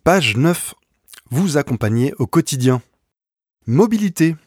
Page 9. Vous accompagner au quotidien. Mobilité.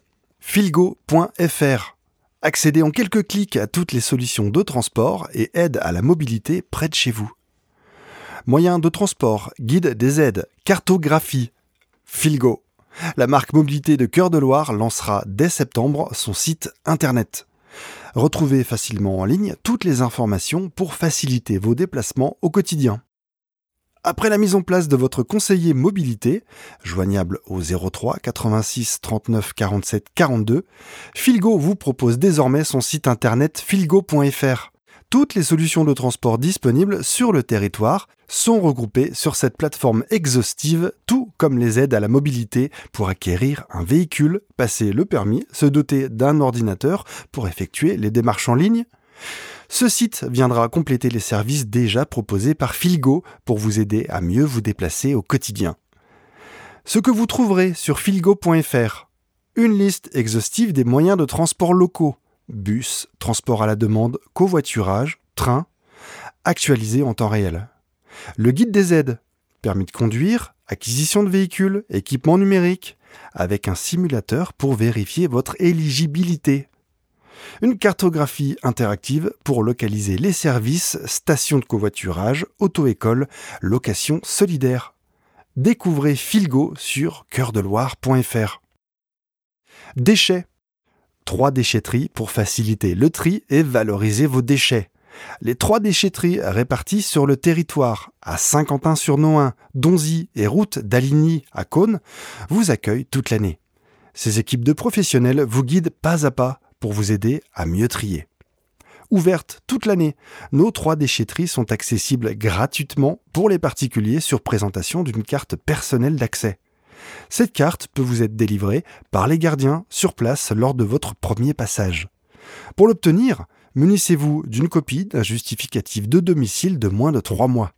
Filgo.fr. Accédez en quelques clics à toutes les solutions de transport et aide à la mobilité près de chez vous. Moyens de transport, guide des aides, cartographie. Filgo. La marque Mobilité de Cœur de Loire lancera dès septembre son site internet. Retrouvez facilement en ligne toutes les informations pour faciliter vos déplacements au quotidien. Après la mise en place de votre conseiller mobilité, joignable au 03 86 39 47 42, Filgo vous propose désormais son site internet filgo.fr. Toutes les solutions de transport disponibles sur le territoire sont regroupées sur cette plateforme exhaustive, tout comme les aides à la mobilité pour acquérir un véhicule, passer le permis, se doter d'un ordinateur pour effectuer les démarches en ligne. Ce site viendra compléter les services déjà proposés par Filgo pour vous aider à mieux vous déplacer au quotidien. Ce que vous trouverez sur filgo.fr, une liste exhaustive des moyens de transport locaux, bus, transport à la demande, covoiturage, train, actualisé en temps réel. Le guide des aides, permis de conduire, acquisition de véhicules, équipement numérique, avec un simulateur pour vérifier votre éligibilité. Une cartographie interactive pour localiser les services, stations de covoiturage, auto-école, location solidaire. Découvrez Filgo sur coeurdeloire.fr. Déchets. 3 déchetteries pour faciliter le tri et valoriser vos déchets. Les 3 déchetteries réparties sur le territoire, à Saint-Quentin-sur-Nohain, Donzy et route d'Aligny à Caunes, vous accueillent toute l'année. Ces équipes de professionnels vous guident pas à pas pour vous aider à mieux trier. Ouvertes toute l'année, nos 3 déchetteries sont accessibles gratuitement pour les particuliers sur présentation d'une carte personnelle d'accès. Cette carte peut vous être délivrée par les gardiens sur place lors de votre premier passage. Pour l'obtenir, munissez-vous d'une copie d'un justificatif de domicile de moins de 3 mois.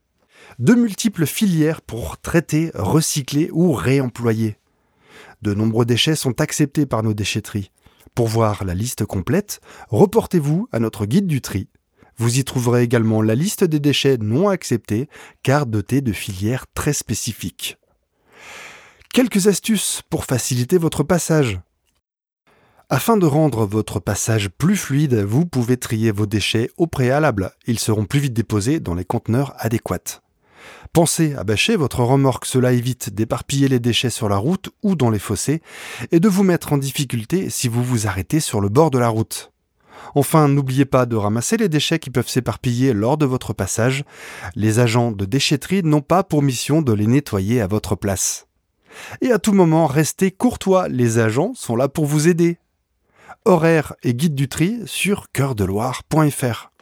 De multiples filières pour traiter, recycler ou réemployer. De nombreux déchets sont acceptés par nos déchetteries. Pour voir la liste complète, reportez-vous à notre guide du tri. Vous y trouverez également la liste des déchets non acceptés, car dotés de filières très spécifiques. Quelques astuces pour faciliter votre passage. Afin de rendre votre passage plus fluide, vous pouvez trier vos déchets au préalable. Ils seront plus vite déposés dans les conteneurs adéquats. Pensez à bâcher votre remorque, cela évite d'éparpiller les déchets sur la route ou dans les fossés et de vous mettre en difficulté si vous vous arrêtez sur le bord de la route. Enfin, n'oubliez pas de ramasser les déchets qui peuvent s'éparpiller lors de votre passage. Les agents de déchetterie n'ont pas pour mission de les nettoyer à votre place. Et à tout moment, restez courtois, les agents sont là pour vous aider. Horaires et guide du tri sur coeurdeloire.fr.